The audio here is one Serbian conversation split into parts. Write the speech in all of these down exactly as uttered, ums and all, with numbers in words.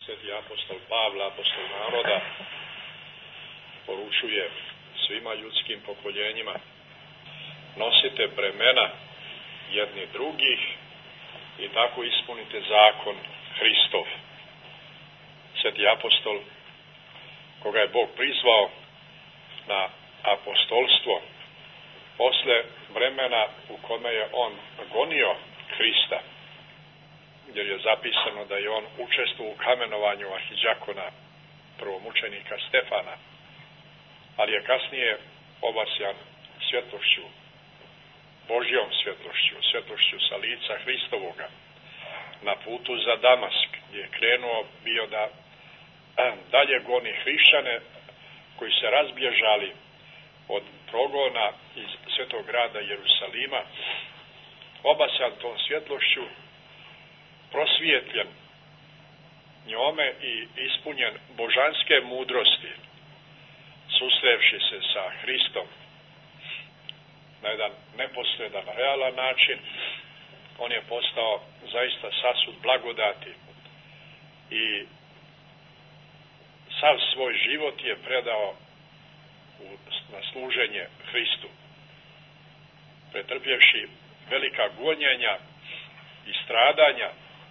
Sveti apostol Pavle, apostol naroda, poručuje svima ljudskim pokoljenjima: nosite bremena jedni drugih i tako ispunite zakon Hristov. Sveti apostol, koga je Bog prizvao na apostolstvo, posle vremena u kome je on gonio Hrista, jer je zapisano da je on učestvovao u kamenovanju arhidžakona, prvomučenika Stefana, ali je kasnije obasjan svjetlošću, Božjom svjetlošću, svjetlošću sa lica Hristovoga, na putu za Damask, gdje je krenuo bio da dalje goni hrišćane koji se razbježali od progona iz svetog grada Jerusalima, obasjan tom svjetlošću, prosvijetljen njome i ispunjen božanske mudrosti, susrevši se sa Hristom na jedan neposredan, realan način, on je postao zaista sasud blagodati i sav svoj život je predao u, na služenje Hristu, pretrpjevši velika gonjenja i stradanja,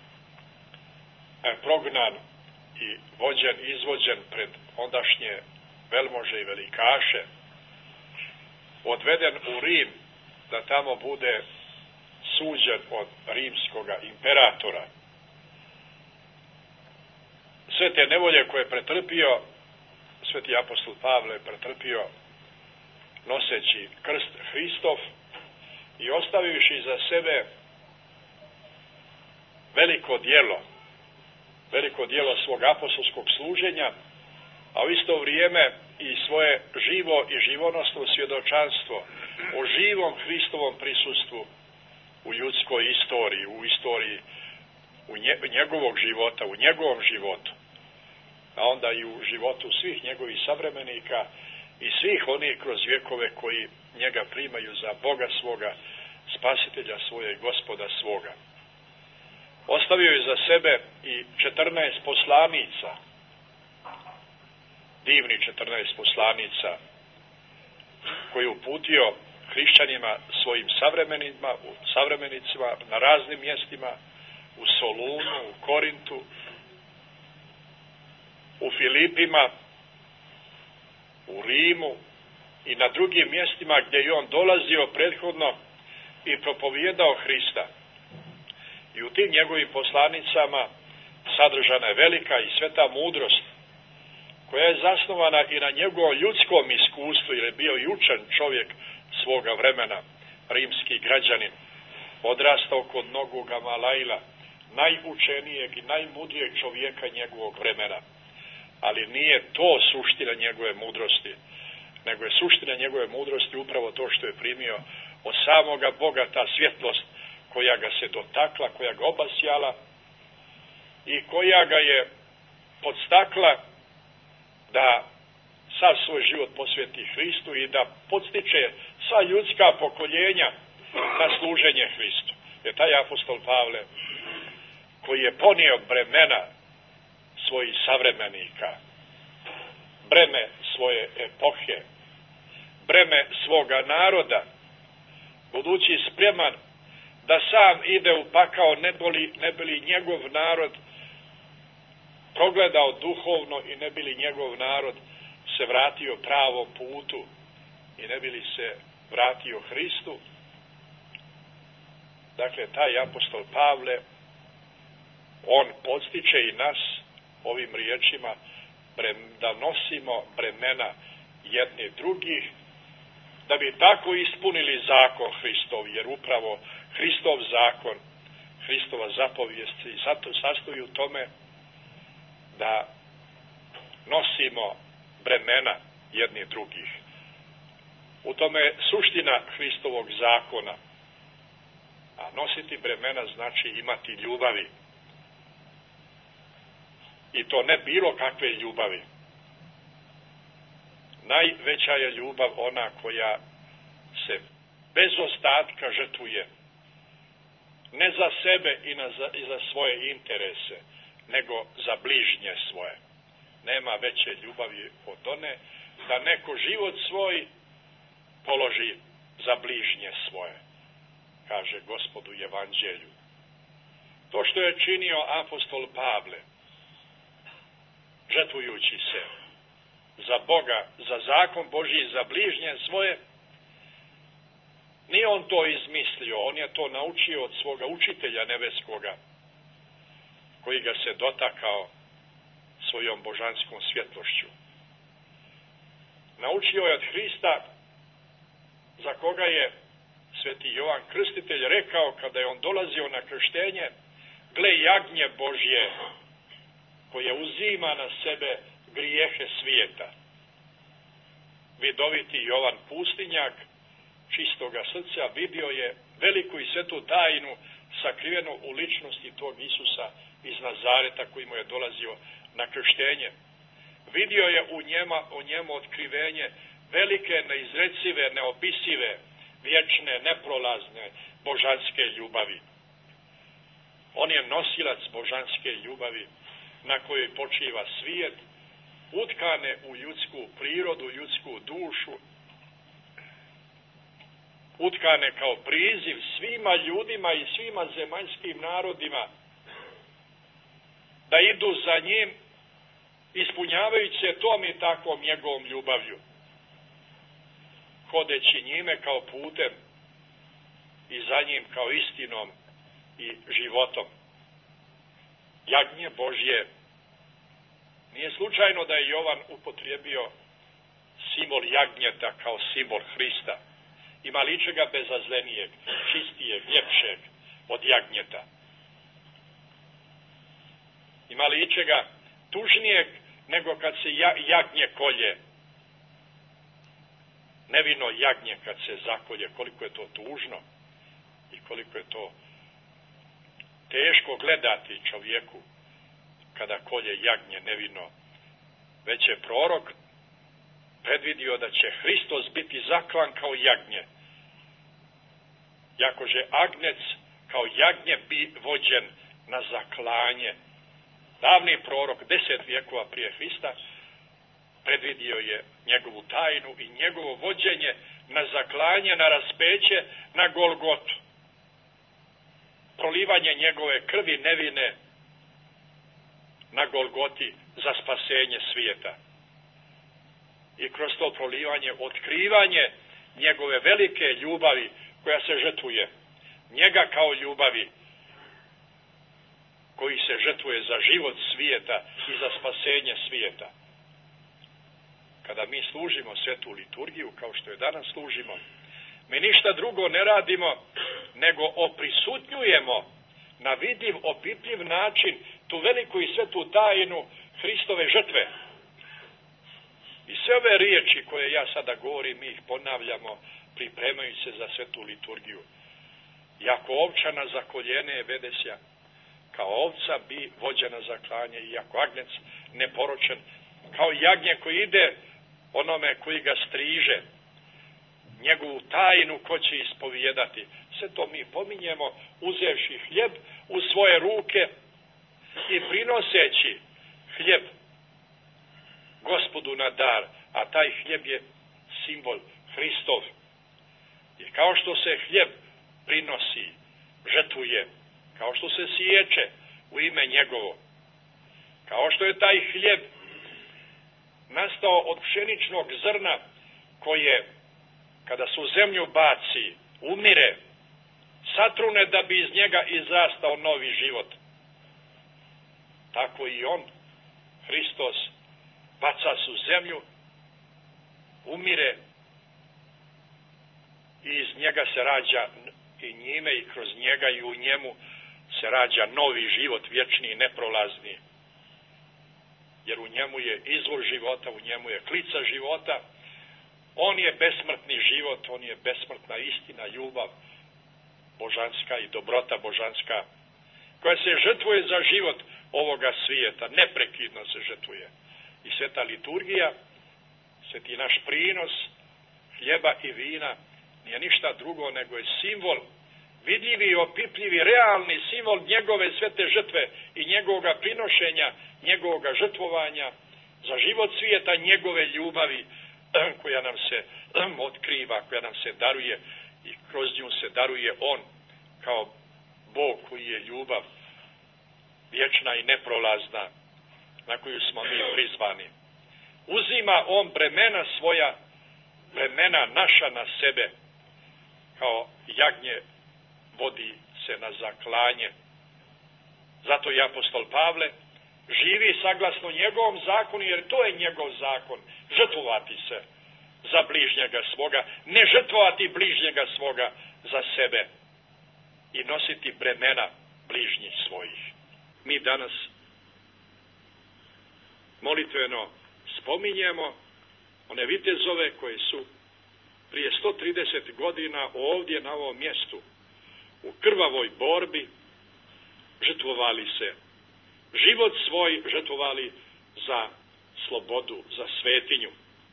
prognan i vođen, izvođen pred ondašnje velmože i velikaše, odveden u Rim da tamo bude suđen od rimskoga imperatora. Sve te nevolje koje je pretrpio, sveti apostol Pavle je pretrpio noseći krst Hristov i ostavivši za sebe veliko djelo, veliko djelo svog apostolskog služenja, a u isto vrijeme i svoje živo i živonosno svjedočanstvo o živom Hristovom prisustvu u ljudskoj istoriji, u istoriji u njegovog života, u njegovom životu, a onda i u životu svih njegovih savremenika i svih onih kroz vjekove koji njega primaju za Boga svoga, spasitelja svoja i gospoda svoga. Ostavio je za sebe i četrnaest poslanica, divni četrnaest poslanica, koji je uputio hrišćanima svojim savremenima, savremenicima na raznim mjestima, u Solunu, u Korintu, u Filipima, u Rimu i na drugim mjestima gdje je on dolazio prethodno i propovijedao Hrista. I u tim njegovim poslanicama sadržana je velika i sveta mudrost, koja je zasnovana i na njegovom ljudskom iskustvu, jer je bio i učen čovjek svoga vremena, rimski građanin, odrastao kod nogu Gamalajla, najučenijeg i najmudrijeg čovjeka njegovog vremena. Ali nije to suština njegove mudrosti, nego je suština njegove mudrosti upravo to što je primio od samoga Boga, ta svjetlost koja ga se dotakla, koja ga obasjala i koja ga je podstakla da sav svoj život posveti Hristu i da podstiče sva ljudska pokoljenja na služenje Hristu. Jer taj apostol Pavle, koji je ponio bremena svojih savremenika, breme svoje epohe, breme svoga naroda, budući spreman da sam ide u pakao, ne bili, ne bili njegov narod progledao duhovno i ne bili njegov narod se vratio pravom putu i ne bili se vratio Hristu. Dakle, taj apostol Pavle, on podstiče i nas ovim riječima da nosimo bremena jedni drugih, da bi tako ispunili zakon Hristov, jer upravo Hristov zakon, Hristova zapovijest i zato sastoji u tome da nosimo bremena jedni drugih. U tome je suština Hristovog zakona. A nositi bremena znači imati ljubavi. I to ne bilo kakve ljubavi. Najveća je ljubav ona koja se bez ostatka žrtvuje. Ne za sebe i, na, i za svoje interese, nego za bližnje svoje. Nema veće ljubavi od one da neko život svoj položi za bližnje svoje, kaže Gospod u Evanđelju. To što je činio apostol Pavle, žrtvujući se za Boga, za zakon Božji, za bližnje svoje, nije on to izmislio, on je to naučio od svoga učitelja nebeskoga, koji ga se dotakao svojom božanskom svjetlošću. Naučio je od Hrista, za koga je sveti Jovan Krstitelj rekao kada je on dolazio na krštenje: gle jagnje Božje koje uzima na sebe grijehe svijeta. Vidoviti Jovan Pustinjak, čistoga srca, vidio je veliku i svetu tajnu sakrivenu u ličnosti tog Isusa iz Nazareta koji mu je dolazio na krštenje. Vidio je u, njema, u njemu otkrivenje velike, neizrecive, neopisive, vječne, neprolazne božanske ljubavi. On je nosilac božanske ljubavi na kojoj počiva svijet, utkane u ljudsku prirodu, ljudsku dušu, utkane kao priziv svima ljudima i svima zemaljskim narodima da idu za njim, ispunjavajući se tom i takvom njegovom ljubavlju, hodeći njime kao putem i za njim kao istinom i životom. Jagnje Božje. Nije slučajno da je Jovan upotrijebio simbol jagnjeta kao simbol Hrista. Ima li čega bezazlenijeg, čistijeg, ljepšeg od jagnjeta? Ima li čega tužnijeg nego kad se jagnje kolje? Nevino jagnje kad se zakolje, koliko je to tužno i koliko je to teško gledati čovjeku kada kolje jagnje nevino. Već je prorok predvidio da će Hristos biti zaklan kao jagnje. Jakože agnec kao jagnje bi vođen na zaklanje. Davni prorok, deset vjekova prije Hrista, predvidio je njegovu tajnu i njegovo vođenje na zaklanje, na raspeće, na Golgotu. Prolivanje njegove krvi nevine na Golgoti za spasenje svijeta. I kroz to prolivanje otkrivanje njegove velike ljubavi koja se žrtvuje. Njega kao ljubavi koji se žrtvuje za život svijeta i za spasenje svijeta. Kada mi služimo svetu liturgiju kao što je danas služimo, mi ništa drugo ne radimo nego oprisutnjujemo na vidljiv, opipljiv način tu veliku i svetu tajnu Hristove žrtve. I sve ove riječi koje ja sada govorim, mi ih ponavljamo pripremajući se za svetu liturgiju. Jako ovča na zakoljene vedesja, kao ovca bi vođena za klanje, i jako agnec neporočen, kao jagnje koji ide onome koji ga striže, njegovu tajnu ko će ispovijedati. Sve to mi pominjemo uzevši hljeb u svoje ruke i prinoseći hljeb Gospodu na dar, a taj hljeb je simbol Hristov. I kao što se hljeb prinosi, žrtvuje, kao što se siječe u ime njegovo, kao što je taj hljeb nastao od pšeničnog zrna koje, kada se u zemlju baci, umire, satrune da bi iz njega izrastao novi život. Tako i on, Hristos, baca se u zemlju, umire i iz njega se rađa, i njime i kroz njega i u njemu se rađa novi život, vječni i neprolazni. Jer u njemu je izvor života, u njemu je klica života. On je besmrtni život, on je besmrtna istina, ljubav božanska i dobrota božanska, koja se žrtvuje za život ovoga svijeta, neprekidno se žrtvuje. I sveta liturgija, sveti naš prinos hljeba i vina nije ništa drugo nego je simbol vidljivi i opipljivi, realni simbol njegove svete žrtve i njegovoga prinošenja, njegovoga žrtvovanja za život svijeta, njegove ljubavi koja nam se otkriva, koja nam se daruje i kroz nju se daruje on kao Bog koji je ljubav, vječna i neprolazna, na koju smo mi prizvani. Uzima on bremena svoja, bremena naša na sebe, kao jagnje vodi se na zaklanje. Zato i apostol Pavle živi saglasno njegovom zakonu, jer to je njegov zakon, žrtvovati se za bližnjega svoga, ne žrtvovati bližnjega svoga za sebe i nositi bremena bližnjih svojih. Mi danas molitveno spominjemo one vitezove koji su prije sto trideset godina ovdje na ovom mjestu u krvavoj borbi žrtvovali se, život svoj žrtvovali za slobodu, za svetinju,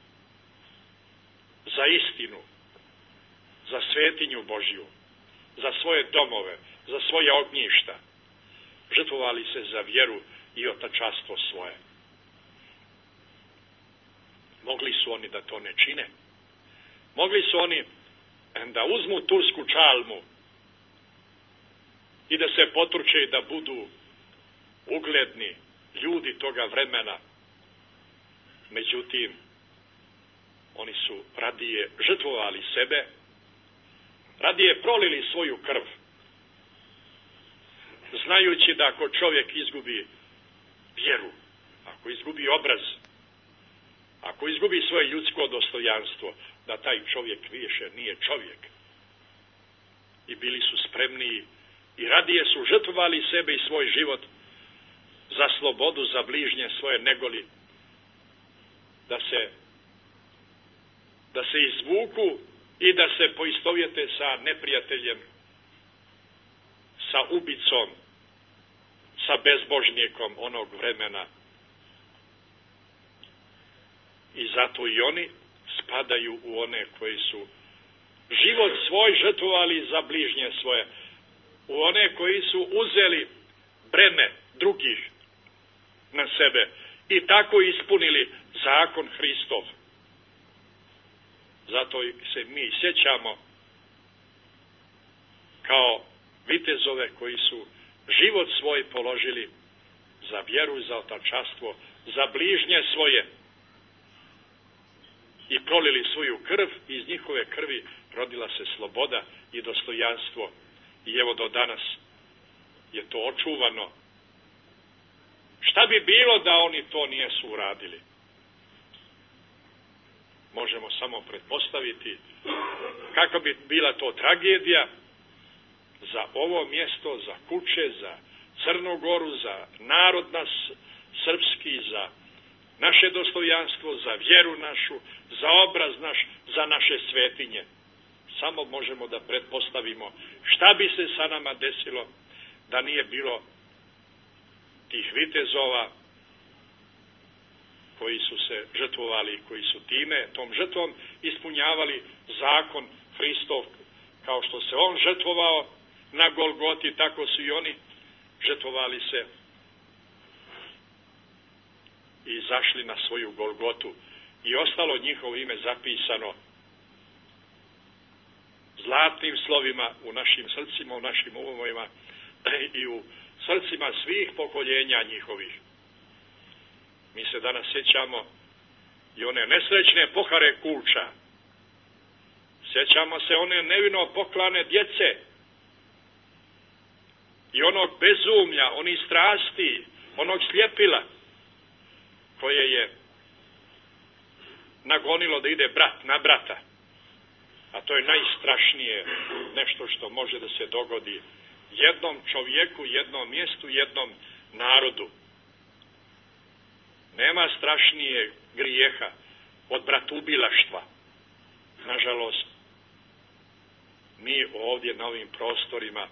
za istinu, za svetinju Božju, za svoje domove, za svoje ognjišta. Žrtvovali se za vjeru i otačanstvo svoje. Mogli su oni da to ne čine. Mogli su oni da uzmu tursku čalmu i da se potruče i da budu ugledni ljudi toga vremena. Međutim, oni su radije žrtvovali sebe, radije prolili svoju krv, znajući da ako čovjek izgubi vjeru, ako izgubi obraz, ako izgubi svoje ljudsko dostojanstvo, da taj čovjek više nije čovjek. I bili su spremni i radije su žrtvovali sebe i svoj život za slobodu, za bližnje svoje, negoli da se da se izvuku i da se poistovjete sa neprijateljem, sa ubicom, sa bezbožnikom onog vremena. I zato i oni spadaju u one koji su život svoj žrtvovali za bližnje svoje, u one koji su uzeli breme drugih na sebe i tako ispunili zakon Hristov. Zato se mi sjećamo kao vitezove koji su život svoj položili za vjeru, za otačanstvo, za bližnje svoje i prolili svoju krv i iz njihove krvi rodila se sloboda i dostojanstvo. I evo do danas je to očuvano. Šta bi bilo da oni to nijesu uradili? Možemo samo pretpostaviti kakva bi bila to tragedija za ovo mjesto, za Kuče, za Crnu Goru, za narod nas srpski, za naše dostojanstvo, za vjeru našu, za obraz naš, za naše svetinje. Samo možemo da pretpostavimo šta bi se sa nama desilo da nije bilo tih vitezova koji su se žrtvovali, koji su time, tom žrtvom ispunjavali zakon Hristov, kao što se on žrtvovao na Golgoti, tako su i oni žrtvovali se i izašli na svoju Golgotu i ostalo njihovo ime zapisano zlatnim slovima u našim srcima, u našim umovima i u srcima svih pokoljenja njihovih. Mi se danas sjećamo i one nesrećne pohare Kuča. Sjećamo se one nevino poklane djece i onog bezumlja, onih strasti, onog sljepila koje je nagonilo da ide brat na brata. A to je najstrašnije nešto što može da se dogodi jednom čovjeku, jednom mjestu, jednom narodu. Nema strašnije grijeha od bratubilaštva. Nažalost, mi ovdje na ovim prostorima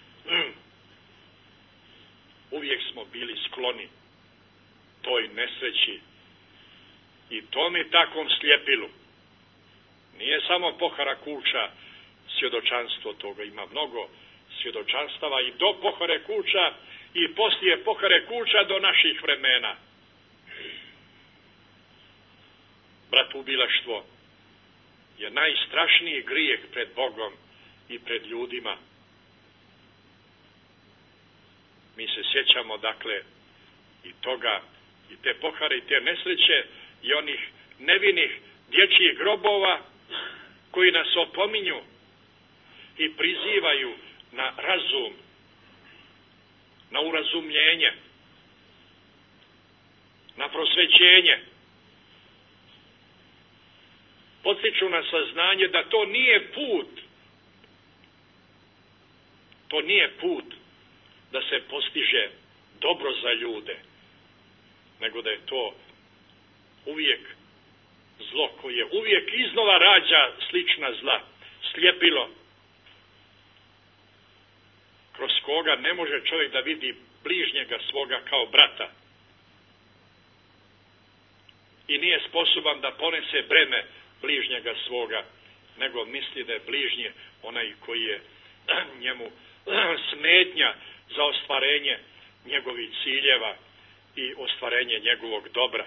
uvijek smo bili skloni toj nesreći i tome takvom slijepilu. Nije samo pohara Kuča svjedočanstvo toga, ima mnogo svjedočanstava i do pohore kuća i poslije pohore kuća do naših vremena. Bratoubilaštvo je najstrašniji grijeh pred Bogom i pred ljudima. Mi se sjećamo, dakle, i toga, i te pohare, i te nesreće, i onih nevinih dječjih grobova koji nas opominju i prizivaju na razum, na urazumljenje, na prosvećenje. Potiču na saznanje da to nije put, to nije put da se postiže dobro za ljude, nego da je to uvijek zlo koje uvijek iznova rađa slična zla, sljepilo, kroz koga ne može čovjek da vidi bližnjega svoga kao brata i nije sposoban da ponese breme bližnjega svoga, nego misli da je bližnji onaj koji je njemu smetnja za ostvarenje njegovih ciljeva i ostvarenje njegovog dobra.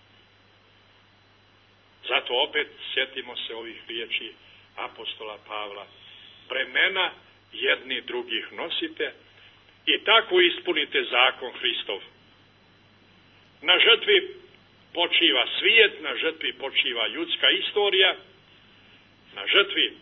Zato opet sjetimo se ovih riječi apostola Pavla. Bremena jedni drugih nosite i tako ispunite zakon Hristov. Na žrtvi počiva svijet, na žrtvi počiva ljudska istorija, na žrtvi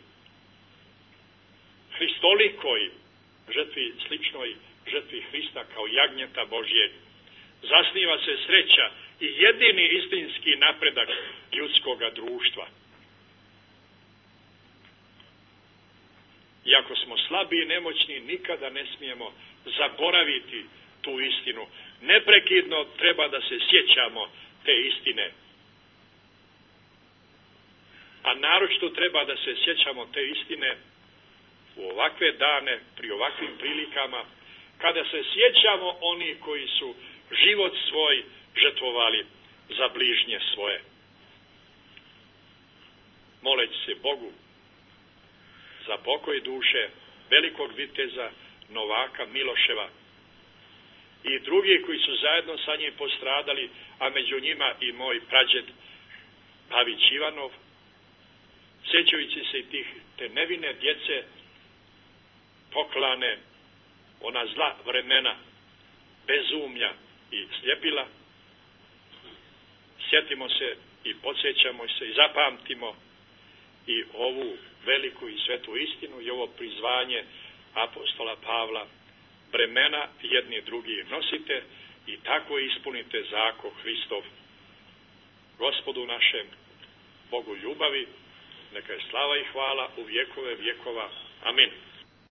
hristolikoj, žrtvi sličnoj žrtvi Hrista kao jagnjeta Božjeg, zasniva se sreća i jedini istinski napredak ljudskoga društva. Iako smo slabi i nemoćni, nikada ne smijemo zaboraviti tu istinu. Neprekidno treba da se sjećamo te istine. A naročito treba da se sjećamo te istine u ovakve dane, pri ovakvim prilikama, kada se sjećamo oni koji su život svoj žrtvovali za bližnje svoje. Moleći se Bogu za pokoj duše velikog viteza Novaka Miloševa i drugi koji su zajedno sa njim postradali, a među njima i moj prađed Pavić Ivanov, sjećajući se i tih te nevine djece poklane ona zla vremena bezumlja i sljepila, sjetimo se i podsjećamo se i zapamtimo i ovu veliku i svetu istinu i ovo prizvanje apostola Pavla. Bremena jedni drugi nosite i tako ispunite zakon Hristov. Gospodu našem, Bogu ljubavi, neka je slava i hvala u vjekove vjekova. Amin.